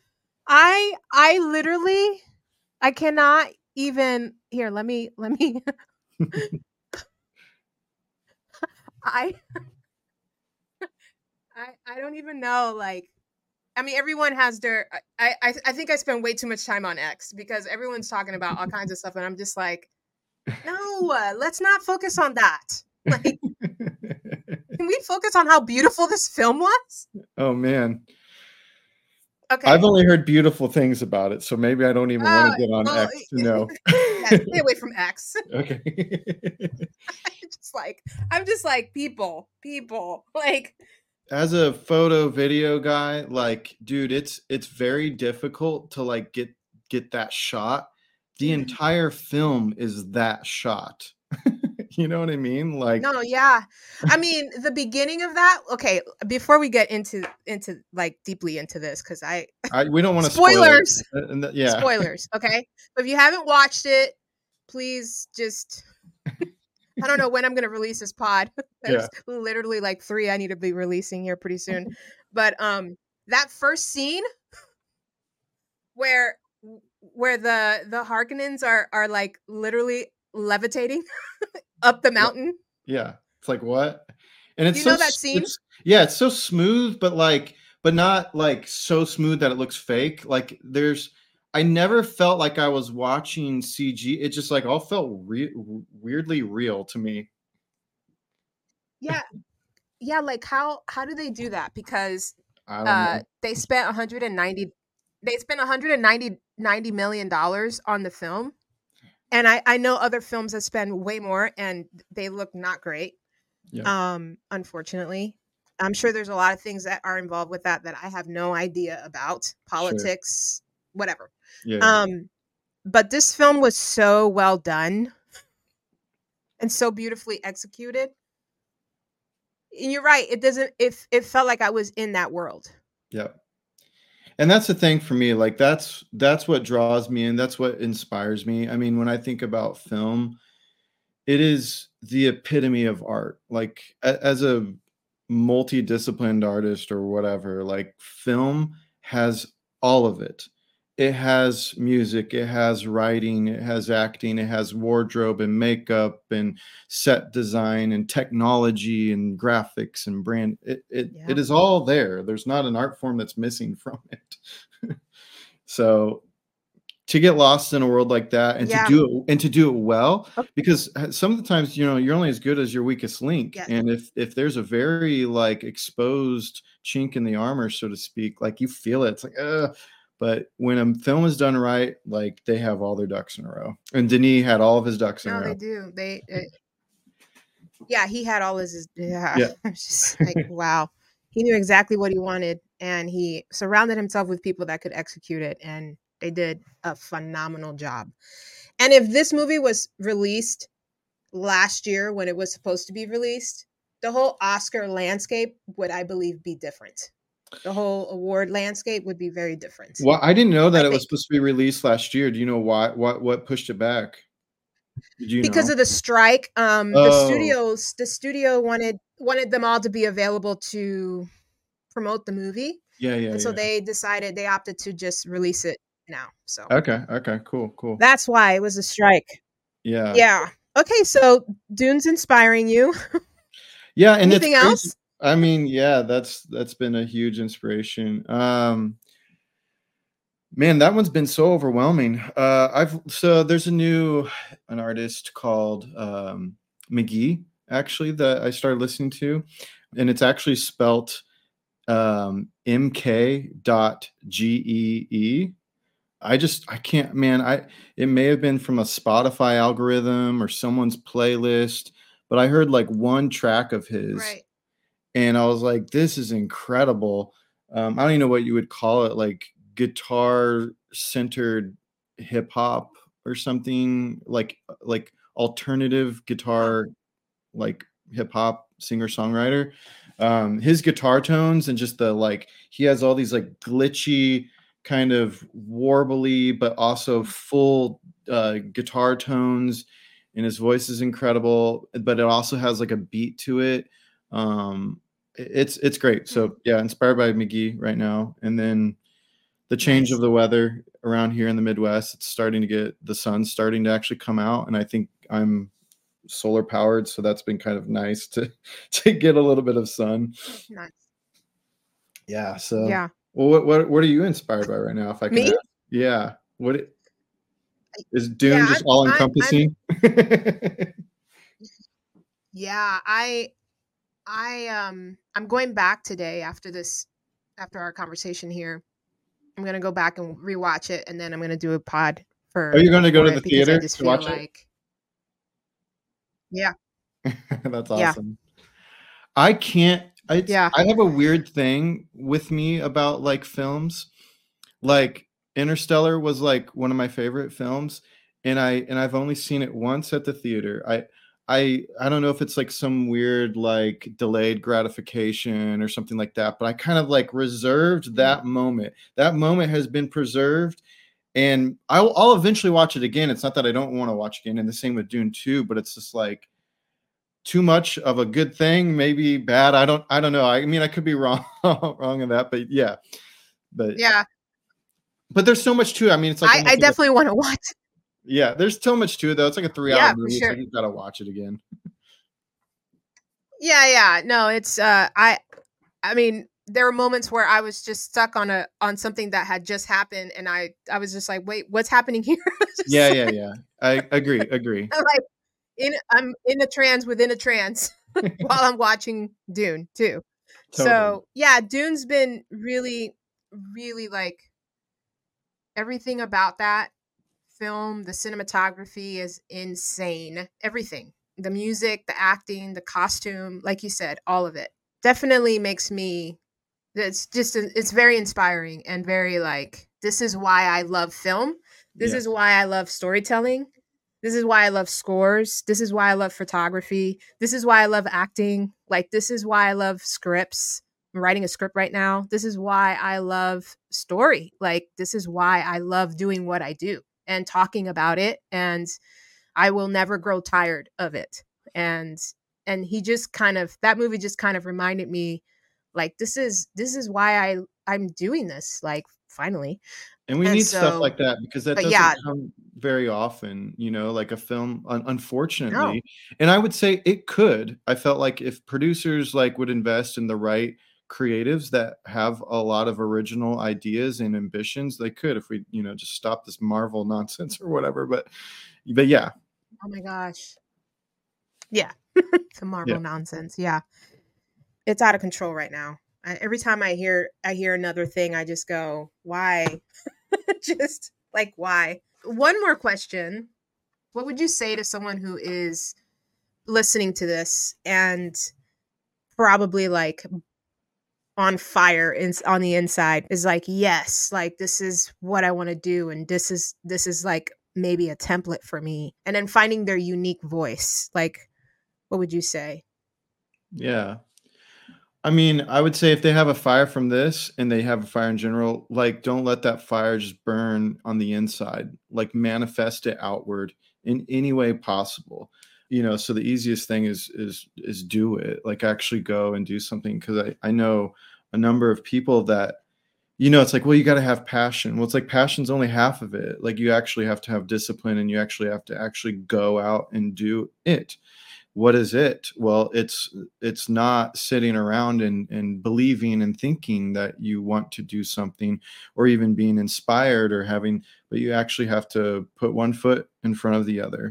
I literally I cannot even here, let me I I don't even know, like, I mean, everyone has their I think I spend way too much time on X because everyone's talking about all kinds of stuff and I'm just like, no, let's not focus on that. Like, can we focus on how beautiful this film was? Oh man. Okay. I've only heard beautiful things about it, so maybe I don't even want to get on Well, X to know. yeah, stay away from X. Okay. I'm just like people, like, As a photo video guy, like, dude, it's very difficult to like get that shot. The entire film is that shot. You know what I mean? Like, no, yeah. I mean, the beginning of that. Okay, before we get into like deeply into this, because we don't want to spoil spoilers, it. Yeah. spoilers. Okay, but if you haven't watched it, please just. I don't know when I'm going to release this pod. There's literally like 3 I need to be releasing here pretty soon. But that first scene where the Harkonnens are like literally levitating up the mountain. Yeah. It's like, what? And it's you know that scene? It's so smooth, but not like so smooth that it looks fake. Like I never felt like I was watching CG. It just like all felt weirdly real to me. Yeah. Yeah, like how do they do that? Because I don't know. they spent 190 million dollars on the film. And I know other films that spend way more and they look not great. Yeah. Unfortunately. I'm sure there's a lot of things that are involved with that I have no idea about. Politics, whatever. Yeah. But this film was so well done and so beautifully executed. And you're right, it felt like I was in that world. Yeah. And that's the thing for me, like that's what draws me in, that's what inspires me. I mean, when I think about film, it is the epitome of art. Like as a multidisciplined artist or whatever, like film has all of it. It has music, it has writing, it has acting, it has wardrobe and makeup and set design and technology and graphics and brand. It is all there. There's not an art form that's missing from it. So to get lost in a world like that and to do it well, because some of the times, you're only as good as your weakest link. Yes. And if there's a very like exposed chink in the armor, so to speak, like you feel it, it's like, but when a film is done right, like they have all their ducks in a row. And Denis had all of his ducks in a row. No, they do. He had all his, just like, wow. He knew exactly what he wanted and he surrounded himself with people that could execute it. And they did a phenomenal job. And if this movie was released last year when it was supposed to be released, the whole Oscar landscape would, I believe, be different. The whole award landscape would be very different, Well, I didn't know I that it was think. supposed to be released last year. Do you know why? What pushed it back? Did you Because know? of the strike, Oh, the studio wanted them all to be available to promote the movie, yeah, yeah, and so yeah. they opted to just release it now. So Okay, okay, cool, cool. that's why it was a strike. Yeah, Yeah. Okay, so Dune's inspiring you. yeah, and it's Anything crazy. else? I mean, yeah, that's been a huge inspiration. Man, that one's been so overwhelming. I've so there's an artist called McGee actually that I started listening to, and it's actually spelt mk.gee. I can't, man. It may have been from a Spotify algorithm or someone's playlist, but I heard like one track of his, Right. and I was like, this is incredible. I don't even know what you would call it, like guitar centered hip hop or something, like alternative Huh. guitar, like hip hop singer songwriter. His guitar tones and just the like, he has all these like glitchy, kind of warbly, but also full guitar tones, and his voice is incredible. But it also has like a beat to it. It's great. Hmm. So yeah, inspired by McGee right now, and then the change of Nice. the weather around here in the Midwest. It's starting to get the sun's starting to actually come out, and I think I'm solar powered, so that's been kind of nice to to get a little bit of sun. Nice. Yeah. So, Yeah. well, what are you inspired by right now, if I can Me? ask? Yeah. Is Dune Yeah, just all I'm encompassing? yeah, I'm going back today after our conversation here. I'm gonna go back and rewatch it, and then I'm gonna do a pod Are you going to go for to the it because I theater just to feel watch it? like, yeah, That's yeah, awesome. I can't. yeah. I have a weird thing with me about like films. Like Interstellar was like one of my favorite films, and I've only seen it once at the theater. I don't know if it's like some weird like delayed gratification or something like that, but I kind of like reserved Mm. that moment. That moment has been preserved, and I'll eventually watch it again. It's not that I don't want to watch again, and the same with Dune 2, but it's just like too much of a good thing, maybe bad. I don't know. I mean, I could be wrong wrong in that, but yeah. But Yeah, there's so much to it. I mean, it's like I almost like a, definitely want to watch. yeah, there's so much to it though. It's like a 3 hour Yeah, for movie. It's like sure. you gotta watch it again. Yeah, yeah. No, it's I mean, there were moments where I was just stuck on something that had just happened, and I was just like, wait, what's happening here? Yeah, Just yeah, yeah. I agree. I'm like I'm in a trance within a trance while I'm watching Dune too. Totally. So yeah, Dune's been really, really like everything about that film. The cinematography is insane. Everything, the music, the acting, the costume, like you said, all of it definitely makes me. It's very inspiring and very like this is why I love film. This is Yes. why I love storytelling. This is why I love scores. This is why I love photography. This is why I love acting. Like this is why I love scripts. I'm writing a script right now. This is why I love story. Like this is why I love doing what I do and talking about it, and I will never grow tired of it. And he just kind of that movie just kind of reminded me like this is why I'm doing this like finally. And we And need stuff so like that because that but doesn't yeah, come very often, like a film, no. unfortunately. And I would say it could. I felt like if producers like would invest in the right creatives that have a lot of original ideas and ambitions, they could if we, just stop this Marvel nonsense or whatever. But yeah, Oh my gosh. Yeah. Some yeah. Marvel nonsense. Yeah. It's out of control right now. Every time I hear another thing, I just go, "Why?" Just like why? One more question. What would you say to someone who is listening to this and probably like on fire on the inside is like, yes, like this is what I want to do, and this is like maybe a template for me, and then finding their unique voice, like what would you say? Yeah. I mean, I would say if they have a fire from this and they have a fire in general, like, don't let that fire just burn on the inside. Like, manifest it outward in any way possible. So the easiest thing is do it. Like, actually go and do something. Because I know a number of people that, it's like, well, you got to have passion. Well, it's like passion's only half of it. Like, you actually have to have discipline, and you actually have to actually go out and do it. What is it? Well, it's not sitting around and believing and thinking that you want to do something, or even being inspired or having, but you actually have to put one foot in front of the other.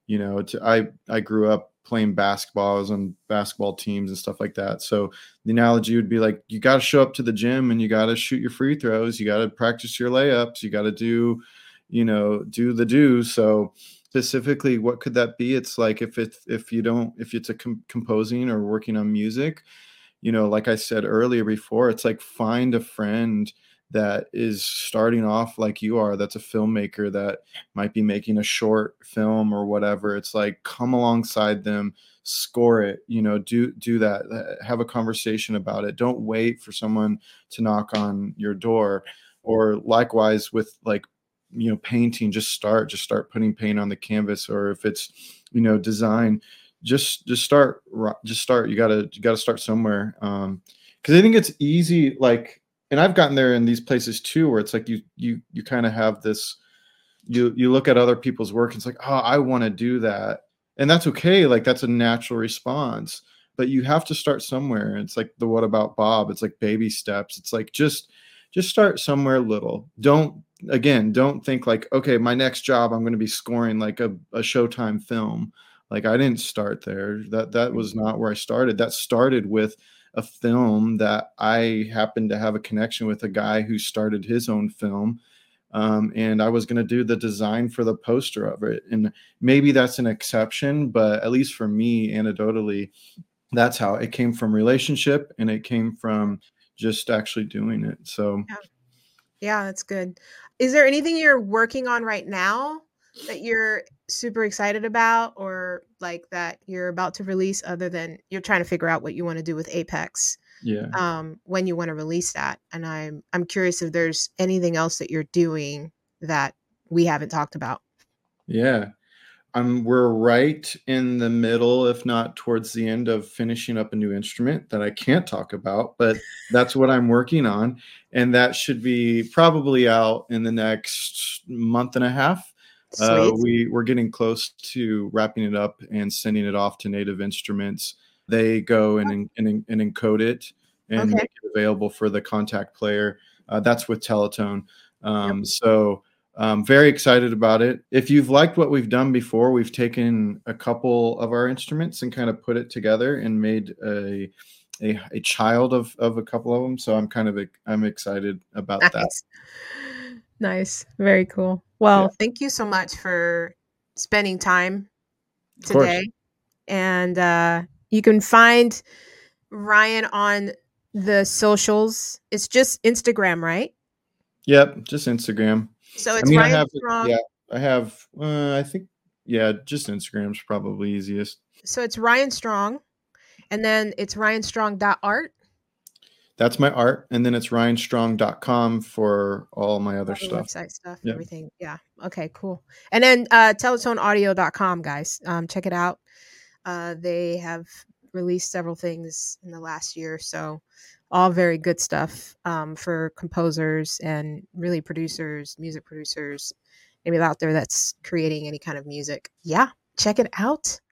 I grew up playing basketball. I was on basketball teams and stuff like that. So the analogy would be like, you got to show up to the gym and you got to shoot your free throws. You got to practice your layups. You got to do the do. So specifically, what could that be? It's like, if it's a composing or working on music, like I said earlier before, it's like, find a friend that is starting off like you are, that's a filmmaker, that might be making a short film or whatever. It's like, come alongside them, score it, do that, have a conversation about it. Don't wait for someone to knock on your door. Or likewise with, like, painting, just start putting paint on the canvas. Or if it's, design, just start. You gotta start somewhere. Because I think it's easy, like, and I've gotten there in these places too, where it's like, you kind of have this, you look at other people's work and it's like, oh, I want to do that. And that's okay. Like, that's a natural response, but you have to start somewhere. And it's like the what about Bob? It's like baby steps. It's like, just start somewhere little. Don't think like, okay, my next job, I'm going to be scoring like a Showtime film. Like, I didn't start there. That was not where I started. That started with a film that I happened to have a connection with a guy who started his own film. And I was going to do the design for the poster of it. And maybe that's an exception, but at least for me, anecdotally, that's how it came, from relationship, and it came from just actually doing it. So Yeah. Yeah, that's good. Is there anything you're working on right now that you're super excited about, or like that you're about to release, other than you're trying to figure out what you want to do with Apex, yeah. when you want to release that? And I'm curious if there's anything else that you're doing that we haven't talked about. Yeah. We're right in the middle, if not towards the end, of finishing up a new instrument that I can't talk about, but that's what I'm working on. And that should be probably out in the next month and a half. Sweet. We're getting close to wrapping it up and sending it off to Native Instruments. They go and encode it and Okay. make it available for the Contact Player. That's with Teletone. Yep. So very excited about it. If you've liked what we've done before, we've taken a couple of our instruments and kind of put it together and made a child of a couple of them. So I'm excited about that. Nice. Nice. Very cool. Yeah, Well, thank you so much for spending time of course. today. And you can find Ryan on the socials. It's just Instagram, right? Yep, just Instagram. So I it's mean, I Ryan have, Strong. yeah, I have, I think, yeah, just Instagram's probably easiest. So it's Ryan Strong, and then it's ryanstrong.art. That's my art. And then it's ryanstrong.com for all my other All the stuff. website stuff, Yeah. everything. Yeah. Okay, cool. And then teletoneaudio.com, guys. Check it out. They have released several things in the last year, so all very good stuff, for composers and really producers, music producers, maybe out there that's creating any kind of music. Yeah, check it out.